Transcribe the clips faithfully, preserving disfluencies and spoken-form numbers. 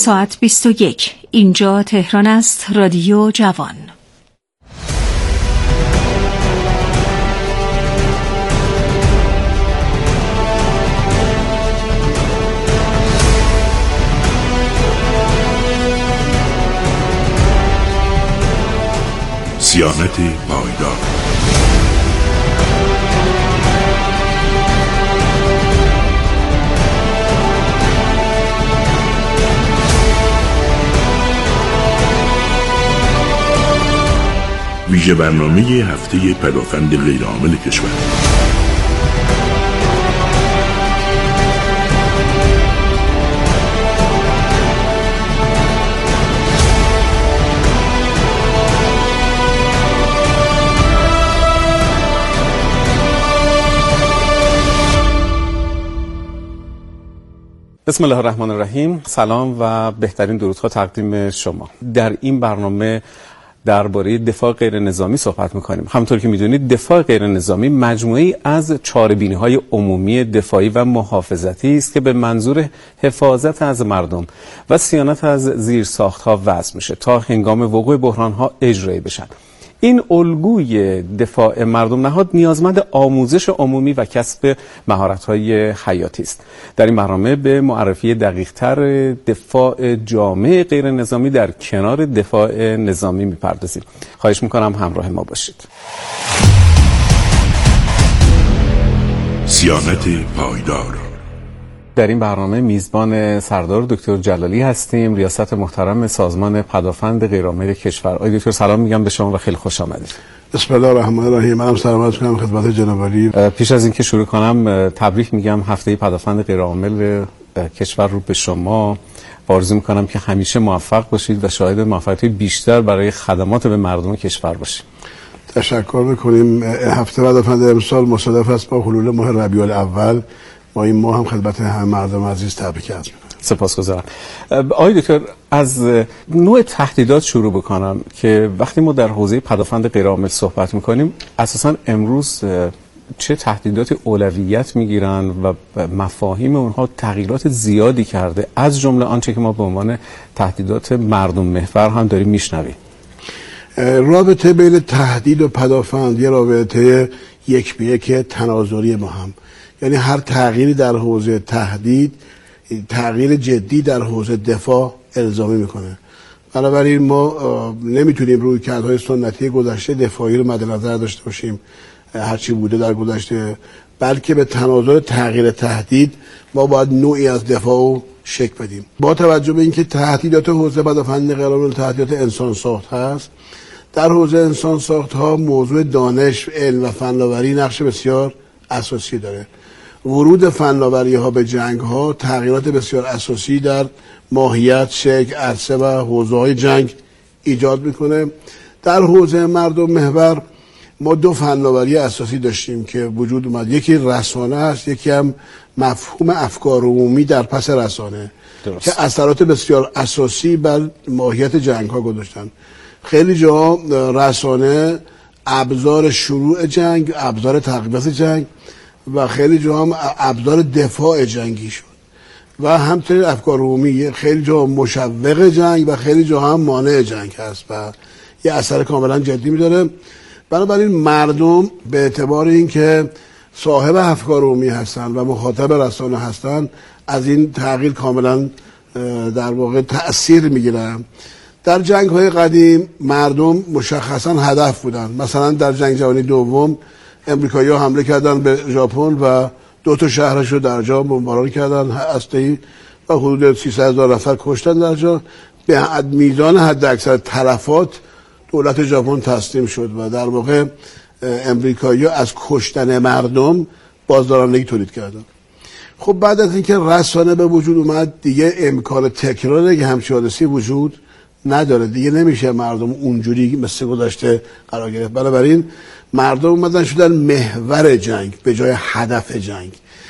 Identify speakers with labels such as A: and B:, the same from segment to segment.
A: ساعت بیست و یک. اینجا تهران است. رادیو جوان.
B: صیانت پایدار. ویژه برنامه هفته پدافند غیرعامل کشور.
C: بسم الله الرحمن الرحیم. سلام و بهترین درودها تقدیم شما. در این برنامه درباره دفاع غیر نظامی صحبت می‌کنیم. همونطور که می‌دونید دفاع غیر نظامی مجموعه‌ای از چاره‌بینی‌های عمومی دفاعی و محافظتی است که به منظور حفاظت از مردم و صیانت از زیرساخت‌ها وضع میشه تا هنگام وقوع بحران‌ها اجرایی بشن. این الگوی دفاع مردم نهاد نیازمند آموزش عمومی و کسب مهارت‌های حیاتی است. در این برنامه به معرفی دقیق‌تر دفاع جامع غیر نظامی در کنار دفاع نظامی می‌پردازیم. خواهش می‌کنم همراه ما باشید.
B: صیانت پایدار.
C: در این برنامه میزبان سردار دکتر جلالی هستیم، ریاست محترم سازمان پدافند غیرعامل کشور. آقای دکتر سلام میگم به شما و خیلی خوش آمدید.
D: بسم الله الرحمن الرحیم. منم سلام عرض می‌کنم خدمت جناب عالی.
C: پیش از اینکه شروع کنم تبریک میگم هفته پدافند غیرعامل کشور رو به شما. آرزو می‌کنم که همیشه موفق باشید و شاهد موفقیت بیشتر برای خدمات به مردم کشور باشید.
D: تشکر می‌کنیم. هفته پدافند امسال مصادف است با حلول ماه ربیع الاول. ما این ماه هم خدمت همه مردم عزیز تبریک عرض می‌کنم.
C: سپاسگزارم. آقای دکتر از نوع تهدیدات شروع بکنم که وقتی ما در حوزه پدافند غیرعامل صحبت می‌کنیم اساساً امروز چه تهدیدات اولویت می‌گیرن و مفاهیم اونها تغییرات زیادی کرده، از جمله آنچه که ما به عنوان تهدیدات مردم محور هم داریم میشنویم.
D: رابطه بین تهدید و پدافند یه رابطه یک به یک تناظری با هم، یعنی هر تغییری در حوزه تهدید تغییر جدی در حوزه دفاع الزامی میکنه. بنابراین ما نمیتونیم رویکردهای سنتی گذشته دفاعی رو مد نظر داشته باشیم هرچی بوده در گذشته، بلکه به تناظر تغییر تهدید ما باید نوعی از دفاع رو شکل بدیم. با توجه به اینکه تهدیدات حوزه پدافند غیرعامل تهدیدات انسان ساخت هست، در حوزه انسان ساخت ها موضوع دانش، علم و فناوری نقش بسیار اساسی داره. ورود فناوری ها به جنگ ها تغییرات بسیار اساسی در ماهیت، شکل، عرصه و حوزه های جنگ ایجاد میکنه. در حوزه مردم محور ما دو فناوری اساسی داشتیم که وجود اومد. یکی رسانه است، یکی هم مفهوم افکار عمومی در پس رسانه درست. که اثرات بسیار اساسی بر ماهیت جنگ ها گذاشتن. خیلی جا رسانه ابزار شروع جنگ، ابزار تقویت جنگ و خیلی جا هم ابزار دفاع جنگی شد و همچنین افکار عمومی خیلی جا مشوق جنگ و خیلی جا هم مانع جنگ هست و یه اثر کاملا جدی می‌داره. بنابراین مردم به اعتبار اینکه صاحب افکار عمومی هستن و مخاطب رسانه هستن از این تغییر کاملا در واقع تأثیر می‌گیرن. در جنگ‌های قدیم مردم مشخصا هدف بودن. مثلا در جنگ جهانی دوم امریکایی‌ها حمله کردن به ژاپن و دو تا شهرش رو در جا بمباران کردن هسته‌ای و حدود سیصد هزار نفر کشتن در جا. به میزان حد اکثر تلفات دولت ژاپن تسلیم شد و در واقع امریکایی‌ها از کشتن مردم بازدارندگی تولید کردن. خب بعد از اینکه رسانه به وجود اومد دیگه امکان تکرار یک همچین حادثه‌ای وجود نداره، دیگه نمیشه مردم اونجوری مثل گذشته قرار گرفت. بنابراین مردم اومدن شدن محور جنگ به جای هدف جنگ.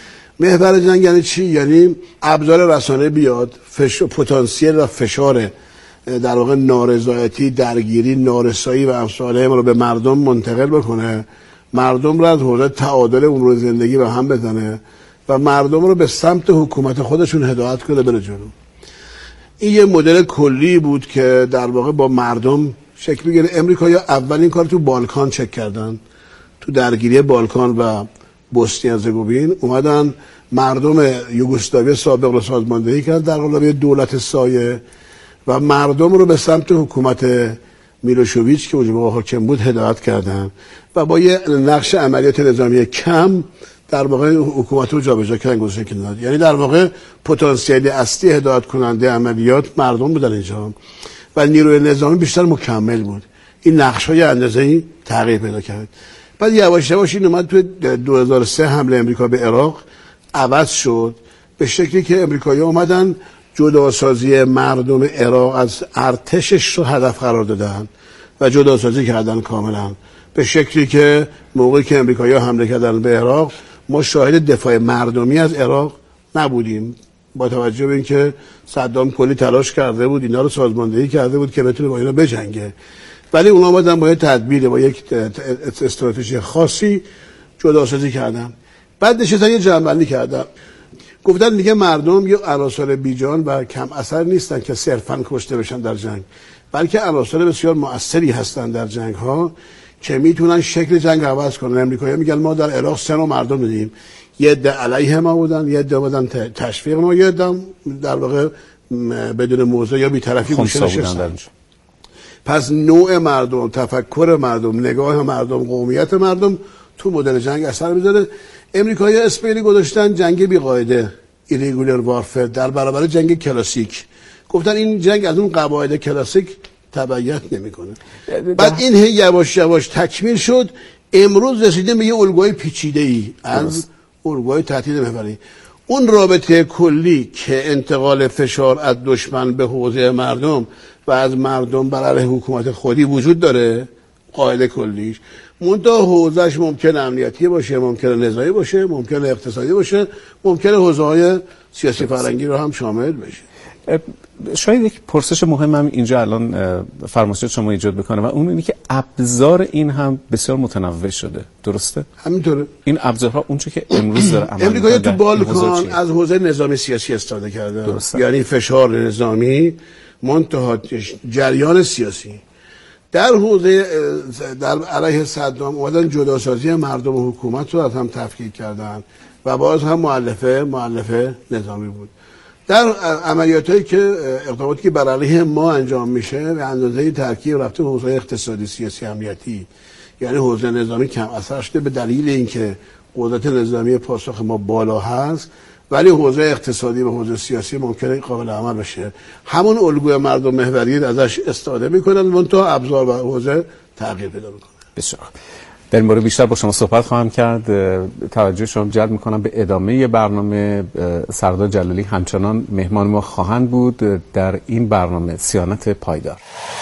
D: محور جنگ یعنی چی؟ یعنی ابزار رسانه بیاد، فش... پتانسیل و فشار در واقع نارضایتی، درگیری، نارسایی و امثال ما رو به مردم منتقل بکنه، مردم رو از حوزه تعادل امور زندگی به هم بزنه و مردم رو به سمت حکومت خودشون هدایت کنه بره جلو. این یه مدل کلی بود که در واقع با مردم شکل بگیره. امریکایی‌ها اولین کار تو بالکان چک کردن، تو درگیری بالکان و بوسنی هرزگوین اومدن مردم یوگسلاوی سابق رو سازماندهی کرد در قالب دولت سایه و مردم رو به سمت حکومت میلوشویچ که اونجا حاکم بود هدایت کردن و با یه نقش عملیات نظامی کم در واقع حکومت رو جابجا کردن گذاشتن کنار. یعنی در واقع پتانسیل اصلی هدایت کننده عملیات مردم بودن اینجا و نیروی نظامی بیشتر مکمل بود. این نقش‌های اندازه‌ای تغییر پیدا کرد. بعد یواش یواش این اومد تو دو هزار و سه حمله امریکا به عراق عوض شد به شکلی که امریکایی‌ها اومدن جداسازی مردم عراق از ارتشش رو هدف قرار دادن و جداسازی کردن کاملا، به شکلی که موقعی که امریکایی‌ها حمله کردن به عراق ما شاهد دفاع مردمی از عراق نبودیم، با توجه به اینکه صدام کلی تلاش کرده بود اینا رو سازماندهی کرده بود که بتونه با اینا بجنگه، ولی اونا اومدن با یک تدبیر با یک استراتژی خاصی جداسازی کردن. بعد نشستن یه جمع‌بندی کردن، گفتن دیگه مردم یه عناصر بیجان و کم اثر نیستن که صرفاً کشته بشن در جنگ، بلکه عناصر بسیار مؤثری هستن در جنگ ها که میتونن شکل جنگ عوض کنن. امریکایی‌ها میگن ما در عراق سه نوع مردم دیدیم، یه عده علیه ما بودن، یه عده بودن تشویق ما، یه عده در واقع بدون موضع یا بی‌طرفی گوشه نشستن. پس نوع مردم، تفکر مردم، نگاه مردم، قومیت مردم تو مدل جنگ اثر میذاره. امریکایی‌ها اسپیلی گذاشتن جنگ بی قاعده، ایرگولر وارفر، در برابر جنگ کلاسیک. گفتن این جنگ از اون قواعد کلاسیک تبعیت نمیکنه. بعد این هی یواش یواش تکمیل شد، امروز رسیدیم به یه الگوی پیچیده‌ای از الگوی تهدید محوری. اون رابطه کلی که انتقال فشار از دشمن به حوزه مردم و از مردم بر علیه حکومت خودی وجود داره، قاعده کلیش، منتها حوزهش ممکن امنیتی باشه، ممکن نظامی باشه، ممکن اقتصادی باشه، ممکن حوزه‌های سیاسی فرهنگی رو هم شامل بشه.
C: شاید یک پرسش مهم هم اینجا الان فرمایشات شما ایجاد بکنه و اون اینه که ابزار این هم بسیار متنوع شده، درسته؟
D: همینطوره.
C: این ابزارها اونچه که امروز داره عمل می‌کنه
D: امریکا تو بالکان از حوزه نظامی سیاسی استفاده کرده، درسته. یعنی فشار نظامی منتها جریان سیاسی. در حوزه در علیه صدام اومدن جداسازی مردم و حکومت رو از هم تفکیک کردن و باز هم مؤلفه مؤلفه نظامی بود. در عملیاتایی که اقداماتی که بر علیه ما انجام میشه به اندازه ترکیب رفته حوزه اقتصادی، سیاسی، امنیتی، یعنی حوزه نظامی کم اثر شده به دلیل اینکه قدرت نظامی پاسخ ما بالا هست، ولی حوزه اقتصادی و حوزه سیاسی ممکنه قابل عمل بشه. همون الگوی مردم محوری ازش استفاده میکنن، منتها ابزار و حوزه تغییر پیدا میکنه.
C: بسیار. در این مورد بیشتر با شما صحبت خواهم کرد. توجه شما جلب میکنم به ادامه برنامه. سردار جلالی همچنان مهمان ما خواهند بود در این برنامه صیانت پایدار.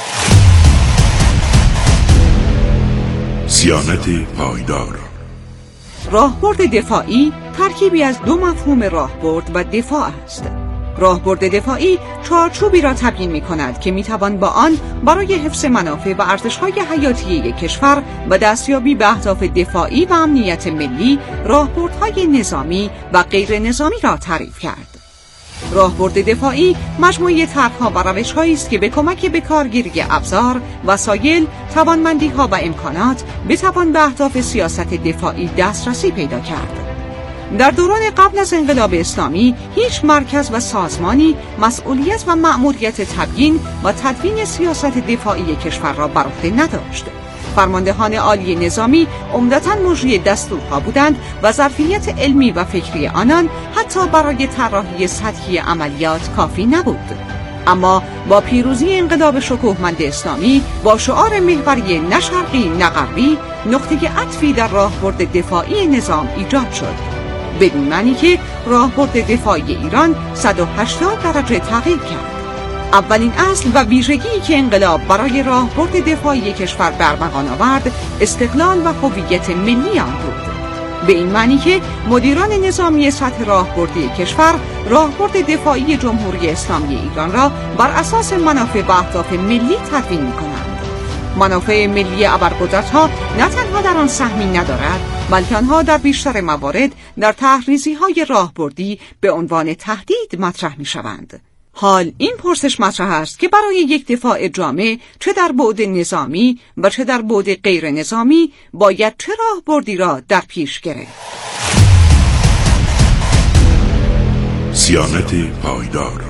B: صیانت پایدار.
A: راهبرد دفاعی ترکیبی از دو مفهوم راهبرد و دفاع است. راهبرد دفاعی چارچوبی را تبیین می‌کند که می‌توان با آن برای حفظ منافع و ارزش‌های حیاتی یک کشور و دستیابی به اهداف دفاعی و امنیت ملی راهبردهای نظامی و غیر نظامی را تعریف کرد. راهبرد دفاعی مجموعه طرح‌ها و روش‌هایی است که به کمک به کارگیری ابزار، وسایل، توانمندی‌ها و امکانات بتوان به اهداف سیاست دفاعی دسترسی پیدا کرد. در دوران قبل از انقلاب اسلامی هیچ مرکز و سازمانی مسئولیت و مأموریت تبیین و تدوین سیاست دفاعی کشور را بر عهده نداشت. فرماندهان عالی نظامی عمدتاً مجری دستورها بودند و ظرفیت علمی و فکری آنان حتی برای طراحی سطحی عملیات کافی نبود. اما با پیروزی انقلاب شکوهمند اسلامی با شعار محوری نه شرقی نه غربی، نقطه عطفی در راهبرد دفاعی نظام ایجاد شد، بدین معنی که راهبرد دفاعی ایران صد و هشتاد درجه تغییر کرد. اولین اصل و ویژگی که انقلاب برای راهبرد دفاعی کشور برمغان آورد استقلال و هویت ملی آن بود، به این معنی که مدیران نظامی سطح راهبردی کشور راهبرد دفاعی جمهوری اسلامی ایران را بر اساس منافع و اهداف ملی تدوین می‌کنند. منافع ملی ابرقدرت‌ها نه تنها در آن سهمی ندارد، بلکه آنها در بیشتر موارد در تحریزی‌های راهبردی به عنوان تهدید مطرح می‌شوند. حال این پرسش مطرح است که برای یک دفاع جامع چه در بعد نظامی و چه در بعد غیر نظامی باید چه راهبردی را در پیش گرفت.
B: صیانت پایدار.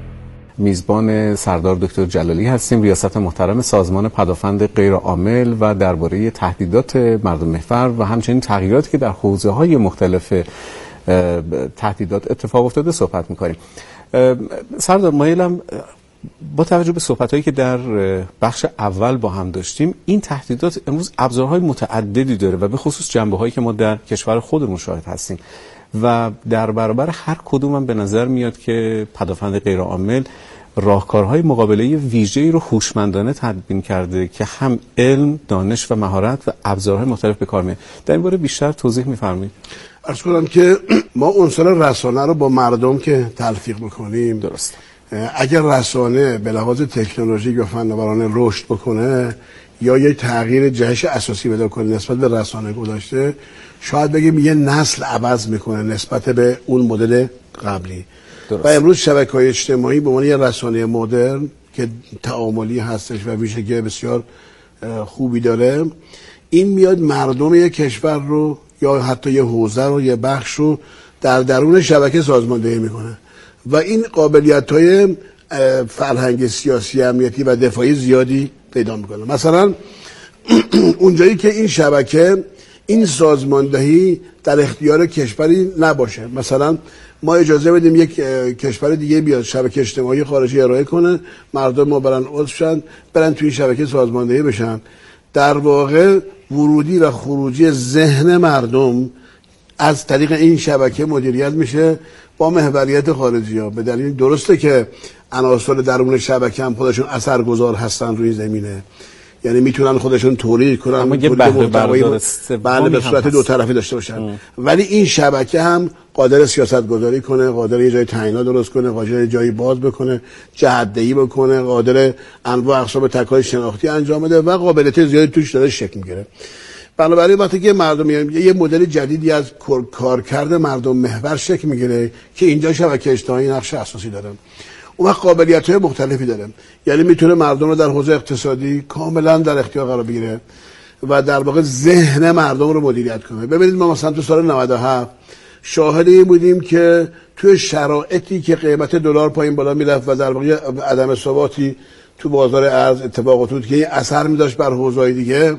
C: میزبان سردار دکتر جلالی هستیم، ریاست محترم سازمان پدافند غیرعامل، و درباره تهدیدات مردم محور و همچنین تغییراتی که در حوزه‌های مختلف تهدیدات اتفاق افتاده صحبت می‌کنیم. سردار، مایلم با توجه به صحبت‌هایی که در بخش اول با هم داشتیم، این تهدیدات امروز ابزارهای متعددی داره و به خصوص جنبه‌هایی که ما در کشور خودمون شاهد هستیم و در برابر هر کدوم هم به نظر میاد که پدافند غیرعامل راهکارهای مقابله ویژه‌ای رو هوشمندانه تدوین کرده که هم علم، دانش و مهارت و ابزارهای مختلف به کار میاد. در این باره بیشتر توضیح می‌فرمایید؟
D: عرض کنم که ما عنصر رسانه رو با مردم که تلفیق می‌کنیم،
C: درست،
D: اگر رسانه به لحاظ تکنولوژیک و فناورانه رشد بکنه یا یک تغییر جهش اساسی پیدا کنه نسبت به رسانه گذاشته، شاید بگیم یه نسل عوض میکنه نسبت به اون مدل قبلی. درست. و امروز شبکه‌های اجتماعی به عنوان یه رسانه مدرن که تعاملی هستش و ویژگی بسیار خوبی داره، این میاد مردم یک کشور رو یا حتی یه حوزه رو، یه بخش رو در درون شبکه سازماندهی میکنه و این قابلیت‌های فرهنگ سیاسی، امنیتی و دفاعی زیادی پیدا میکنه. مثلا اونجایی که این شبکه، این سازماندهی در اختیار کشوری نباشه، مثلا ما اجازه بدیم یک کشور دیگه بیاد شبکه اجتماعی خارجی ارائه کنه، مردم ما برن عضو شن، برن توی شبکه سازماندهی بشن، در واقع ورودی و خروجی ذهن مردم از طریق این شبکه مدیریت میشه با محوریت خارجی ها. به دلیل درسته که عناصر درون شبکه هم خودشون اثرگذار هستن روی زمینه، یعنی میتونن خودشون تولید کنن،
C: اما یه بهره بردار
D: بله به صورت دو طرفی داشته باشن. ام. ولی این شبکه هم قادر سیاست گذاری کنه، قادر یه جای تعیینات درست کنه، قادر جایی باز بکنه، جهت‌دهی بکنه، قادر انواع اقسام تکای شناختی انجام بده و قابلیت زیادی توش داره شکل میگیره. بنابراین وقتی که مردم یه مدل جدیدی از کارکرد مردم محور شکل میگیره که اینجا شبکه اجتماعی نقش اساسی داره، اون وقت قابلیت‌های مختلفی داره، یعنی میتونه مردم رو در حوزه اقتصادی کاملا در اختیار قرار بگیره و در واقع ذهن مردم رو مدیریت کنه. ببینید ما مثلا تو سال نود و هفت شاهد این بودیم که توی شرایطی که قیمت دلار پایین بالا میرفت و در واقع عدم ثباتی تو بازار ارز اتفاق افتاد که این اثر می‌داشت بر حوزه‌های دیگه،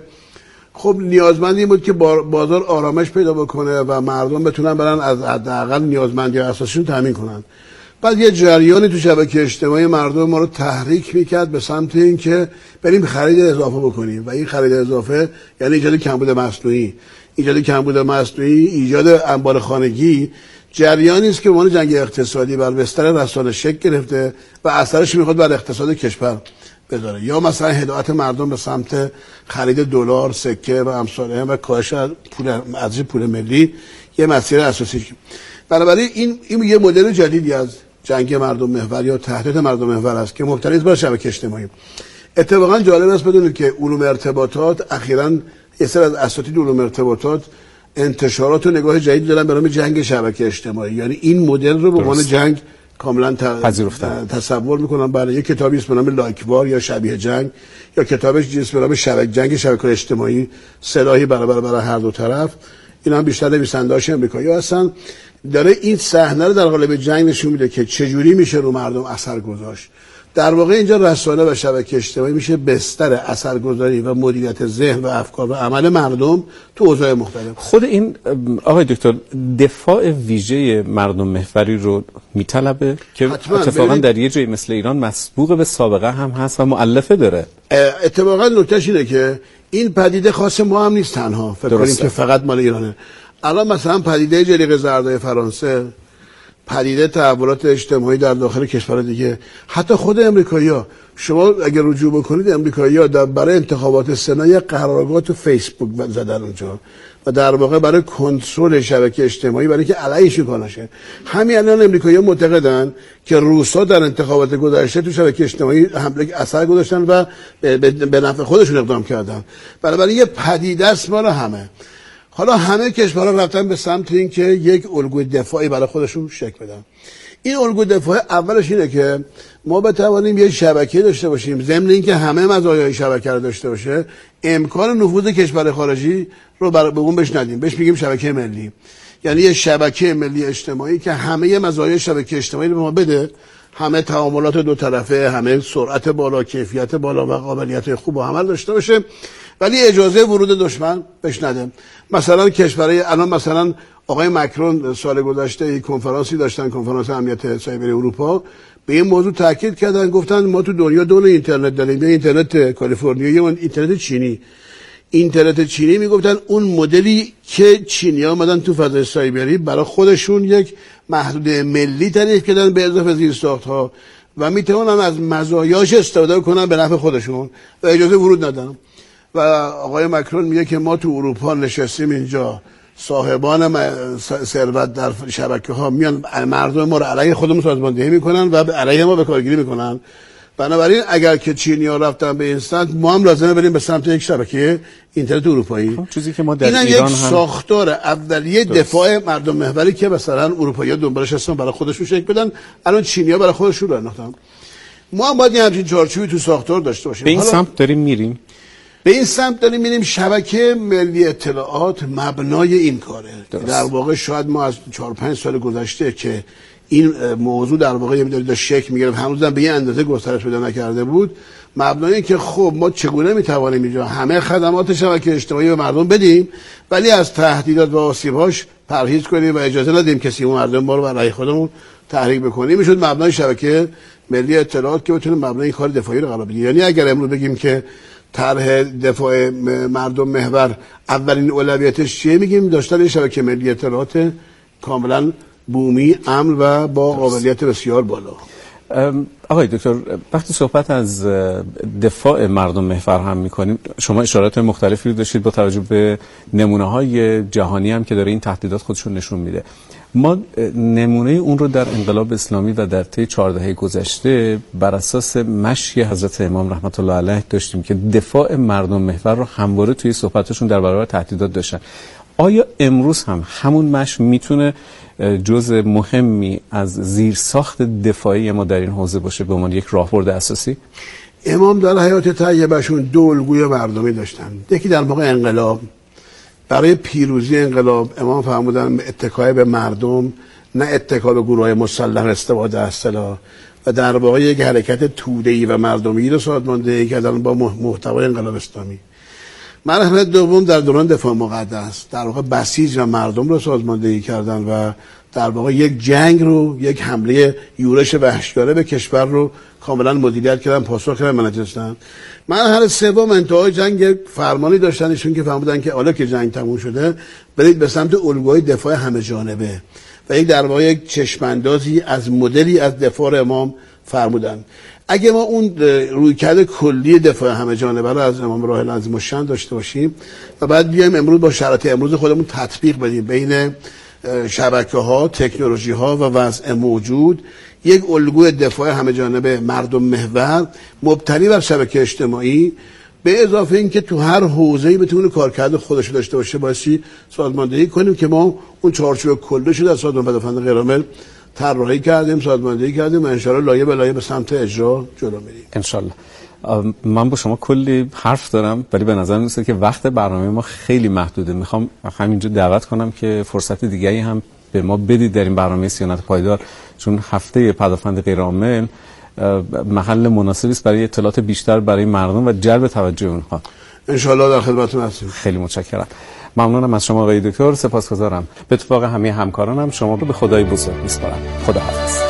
D: خب نیازمند این بود که بازار آرامش پیدا بکنه و مردم بتونن برن از حداقل نیازمندی اساسیشون تامین کنن. بعد یه جریانی تو شبکه اجتماعی مردم ما رو تحریک میکرد به سمت این که بریم خرید اضافه بکنیم و این خرید اضافه یعنی ایجاد کمبود مصنوعی. ایجاد کمبود مصنوعی، ایجاد انبار خانگی، جریانی است که به عنوان جنگ اقتصادی بر بستر رسانه شکل گرفته و اثرش میخواد بر اقتصاد کشور بذاره، یا مثلا هدایت مردم به سمت خرید دلار، سکه و امثال و کاهش پول ارزش پول ملی یه مسیر اساسی. بنابراین این این یه مدل جدیدی از جنگ مردم محور یا تهدید مردم محور است که مبتنی است بر شبکه اجتماعی. اتفاقا جالب است بدونید که علوم ارتباطات اخیراً یه سری از اساتید علوم ارتباطات انتشارات و نگاه جدید دارن به نام جنگ شبکه اجتماعی، یعنی این مدل رو به عنوان جنگ کاملا
C: پذیرفتن،
D: تصور میکنن. برای یک کتابی اسم نام لایکوار یا شبیه جنگ، یا کتابش اسم نام شبکه جنگ شبکه اجتماعی، سلاحی برابر برای هر دو طرف. اینا هم بیشتر نویسنده‌هاش آمریکایی هستن. داره این صحنه رو در قالب جنگ نشون میده که چجوری میشه رو مردم اثر گذاشت. در واقع اینجا رسانه و شبکه اجتماعی میشه بستر اثرگذاری و مدیریت ذهن و افکار و عمل مردم تو حوزه‌های مختلف.
C: خود این آقای دکتر دفاع ویژه مردم محوری رو میطلبه که اتفاقا در یه جای مثل ایران مسبوق به سابقه هم هست و مؤلفه داره.
D: اتفاقا نکتهش اینه که این پدیده خاص ما هم نیست تنها فکر کنیم که فقط مال ایرانه. الان مثلا پدیده جلیقه زردای فرانسه، پدیده تحولات اجتماعی در داخل کشور دیگه، حتی خود امریکایی‌ها، شما اگر رجوع بکنید امریکایی‌ها برای انتخابات سنا قرارگاه تو فیسبوک زدن اونجا و در واقع برای کنترل شبکه اجتماعی، برای اینکه علیه شکانشه. همین الان امریکایی‌ها معتقدن که روس‌ها در انتخابات گذشته تو شبکه اجتماعی حمله اثر گذاشتن و به نفع خودشون اقدام کردن. بنابراین یه پدیده است مال همه. حالا همه کشورها رفتن به سمت این که یک الگوی دفاعی برای خودشون شکل بدن. این الگوی دفاع اولش اینه که ما بتوانیم یه شبکه داشته باشیم، ضمن اینکه همه مزایای شبکه رو داشته باشه، امکان نفوذ کشور خارجی رو بر به اون بهش ندیم، بهش میگیم شبکه ملی. یعنی یه شبکه ملی اجتماعی که همه مزایای شبکه اجتماعی رو به ما بده، همه تعاملات دو طرفه، همه سرعت بالا، کیفیت بالا و قابلیت خوب و همه داشته باشه، ولی اجازه ورود دشمن بهش نده. مثلا کشورهای الان مثلا آقای مکرون سال گذشته یک کنفرانسی داشتن، کنفرانس امنیت سایبری اروپا، به این موضوع تاکید کردن، گفتن ما تو دنیا دو نوع اینترنت داریم، یه اینترنت کالیفرنیا، یه اینترنت چینی. اینترنت چینی میگفتن اون مدلی که چینی‌ها اومدن تو فضای سایبری برای خودشون یک محدوده ملی تعریف کردن به اضافه زیرساخت‌ها و میتونن از مزایاش استفاده کنن به نفع خودشون و اجازه ورود ندن. و آقای مکرون میگه که ما تو اروپا نشستیم اینجا، صاحبان ثروت در شبکه ها میان مردم ما رو علیه خودمون سازماندهی میکنن و علیه ما به کارگیری میکنن. بنابراین اگر که چینی‌ها رفتن به این سمت، ما هم لازمه بریم به سمت یک شبکه اینترنت اروپایی.
C: چیزی که ما در
D: ایران
C: ایران
D: یک
C: هم
D: ساختار اولیه دفاع مردم محوری که مثلا اروپایی‌ها دنبالش هستن برای خودشون شکل بدن، الان چینی‌ها برای خودشون راه انداختن. ما هم باید همچین چارچوبی تو ساختار داشته باشیم.
C: به این سمت داریم میریم.
D: به این سمت داریم میریم. شبکه ملی اطلاعات مبنای این کاره.
C: درست.
D: در واقع شاید ما از چهار پنج سال گذشته که این موضوع در واقع یه مقدار داشت شکل میگرفت، هنوز هم به یه اندازه گسترش پیدا نکرده بود. مبنای این که خب ما چگونه میتوانیم اینجا همه خدمات شبکه اجتماعی به مردم بدیم، ولی از تهدیدات و آسیب‌هاش پرهیز کنیم و اجازه ندیم کسی اون مردم ما رو برای خودمون تحریک بکنیم. میشد مبنای شبکه ملی اطلاعات که بتونه مبنای این کار دفاعی رو قرار بده. یعنی اگر امروز بگیم که طرح دفاع مردم محور اولین اولویتش چیه، میگیم داشتن شبکه ملی اطلاعات کاملا بومی، امن و با قابلیت بسیار بالا.
C: آقای دکتر، وقتی صحبت از دفاع مردم محور هم میکنیم، شما اشارات مختلفی رو داشتید با توجه به نمونه‌های جهانی هم که داره این تهدیدات خودشون نشون میده. ما نمونه اون رو در انقلاب اسلامی و در طی چهار دهه گذشته بر اساس مشی حضرت امام رحمت الله علیه داشتیم که دفاع مردم محور رو همواره توی صحبتشون در برابر تهدیدات داشتن. آیا امروز هم همون مش میتونه جزء مهمی از زیرساخت دفاعی ما در این حوزه باشه به عنوان یک راهبرد اساسی؟
D: امام در حیات طیبه‌شون دو الگوی مردمی داشتن. یکی در موقع انقلاب، برای پیروزی انقلاب امام فرمودن اتکای به مردم، نه اتکا به گروه‌های مسلح استفاده از سلاح، و در واقع یک حرکت توده‌ای و مردمی رو سازماندهی کردن با محتوای انقلاب اسلامی. مرحله دوم در دوران دفاع مقدس، در واقع بسیج و مردم رو سازماندهی کردن و در واقع یک جنگ رو، یک حمله یورش وحشیانه به کشور رو کاملا مدیریت کردن، پاسخ کردن، منجستن. مرحله سوم انتهای جنگ فرمانی داشتن ایشون که فرمودن که حالا که جنگ تموم شده برید به سمت الگوی دفاع همه جانبه و یک در واقع یک چشماندازی از مدلی از دفاع امام فرمودن. اگه ما اون رویکرد کلی دفاع همه جانبه رو از امام راه العظیم الشأن داشته باشیم و بعد بیایم امروز با شرایط امروز خودمون تطبیق بدیم بین شبکه‌ها، تکنولوژی‌ها و وضع موجود، یک الگوی دفاع همه جانبه مردم محور مبتنی بر شبکه اجتماعی، به اضافه اینکه تو هر حوزه‌ای بتونه کارکرد خودش رو داشته باشه، باشی سازماندهی کنیم که ما اون چارچوب کلی شده از سازمان پدافند غیرعامل طراحی کردیم، سازماندهی کردیم و ان شاءالله لایه به لایه به سمت اجرا جلو میریم
C: ان شاءالله. من با شما کلی حرف دارم ولی به نظر میاد که وقت برنامه ما خیلی محدوده. میخوام همینجا دعوت کنم که فرصت دیگری هم به ما بدید در این برنامه صیانت پایدار، چون هفته پدافند غیرعامل محل مناسبی است برای اطلاعات بیشتر برای مردم و جلب توجه اونها.
D: ان شاءالله در خدمتتون هستیم.
C: خیلی متشکرم. ممنونم از شما آقای دکتر، سپاسگزارم. به اتفاق همه همکارانم شما رو به خدای بزرگ میسپارم. خداحافظ.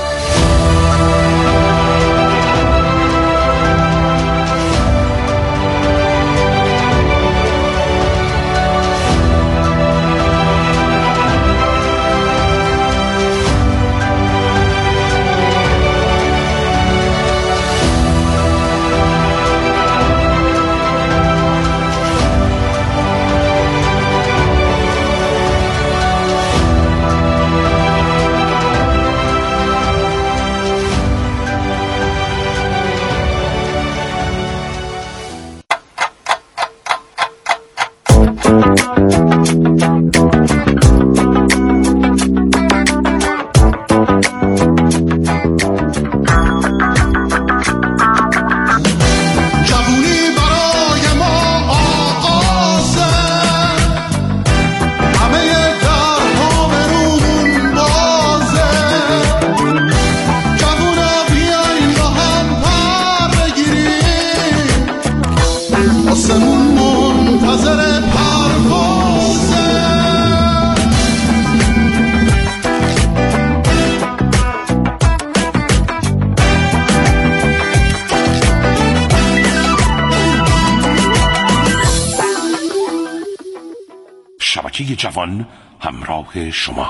E: آسمون منتظر پروازه.
B: شبکه جوان همراه شما.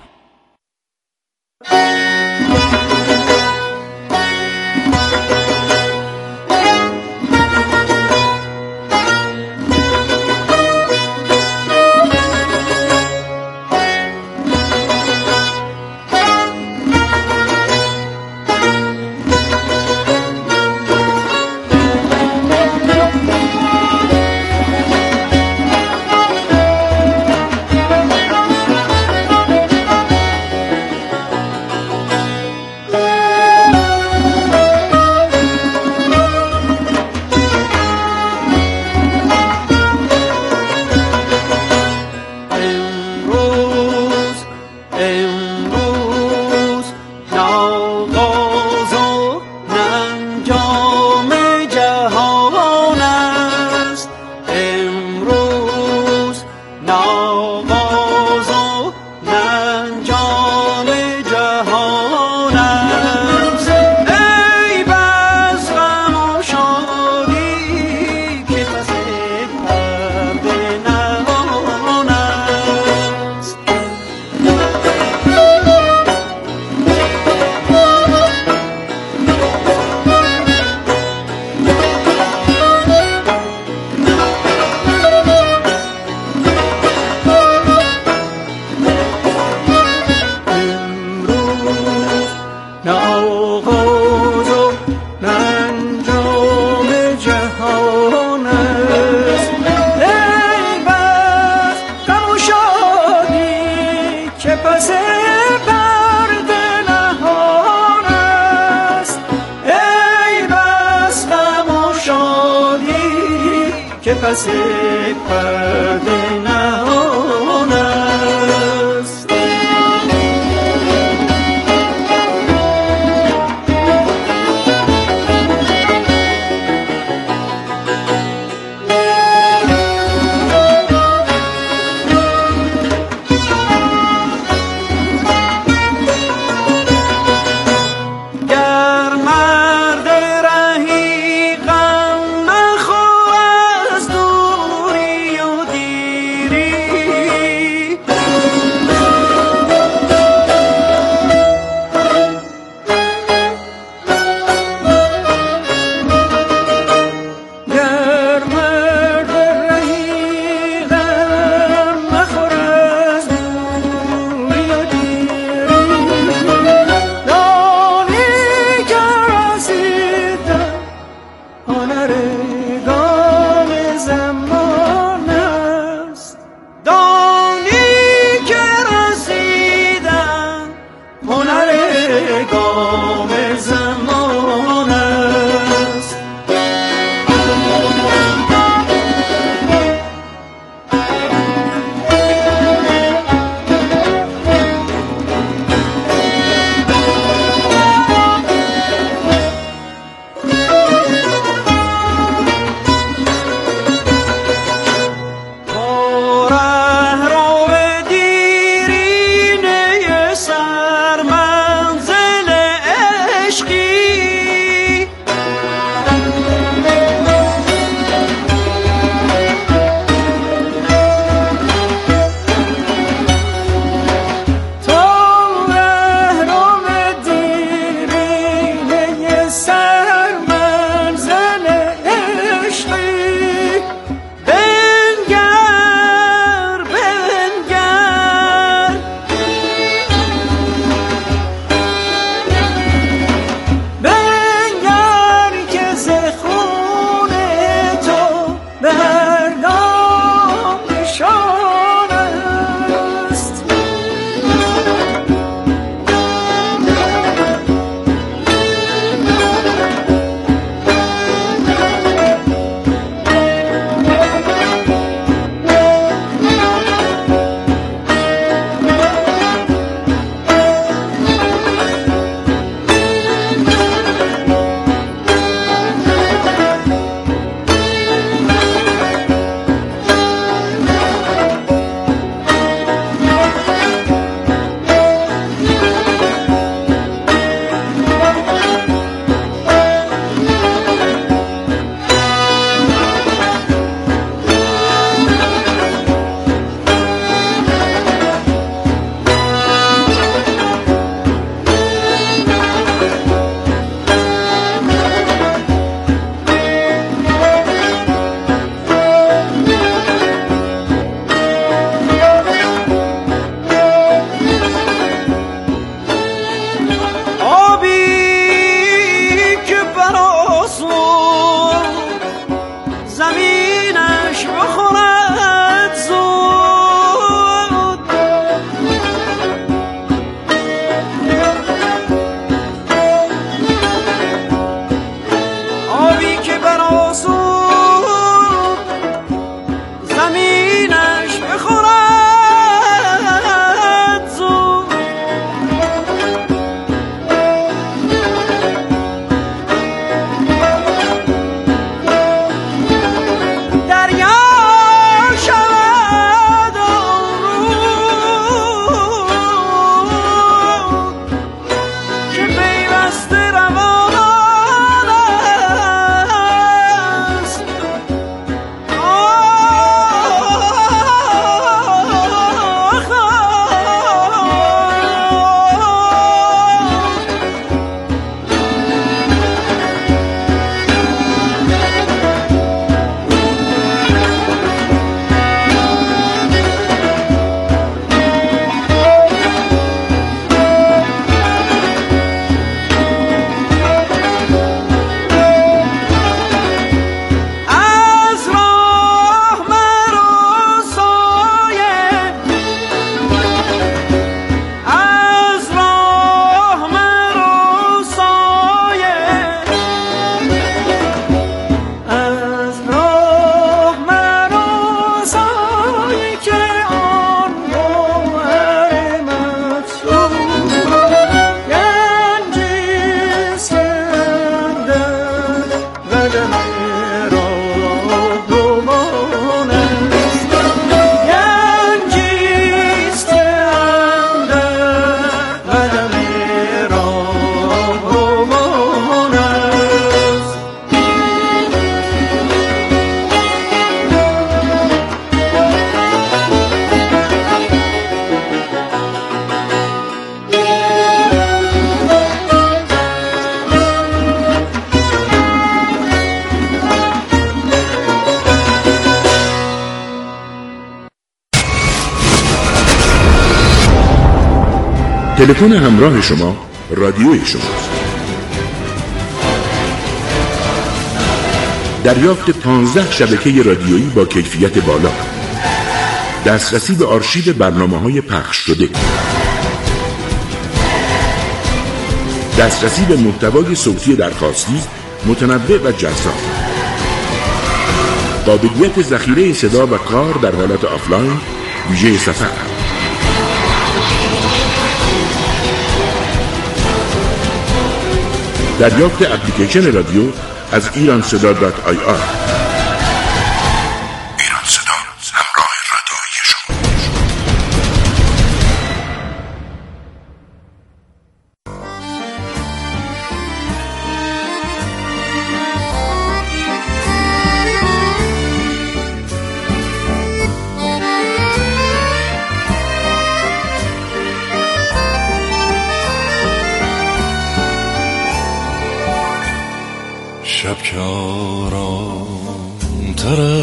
F: پس پرده نهان است. گر مرد رهی غم مخو از دوری و دیر
G: تلفن همراه شما رادیوی شماست. دریافت پانزده شبکه رادیویی با کیفیت بالا، دسترسی به آرشیو برنامه‌های پخش شده، دسترسی به محتوای صوتی درخواستی متنوع و جذاب، قابلیت ذخیره صدا و کار در حالت آفلاین ویژه سفر، دریافت اپلیکیشن رادیو از ایران صدا دات آی آر. ایران صدا، همراه رادیویی شما.
H: شب که آرام تر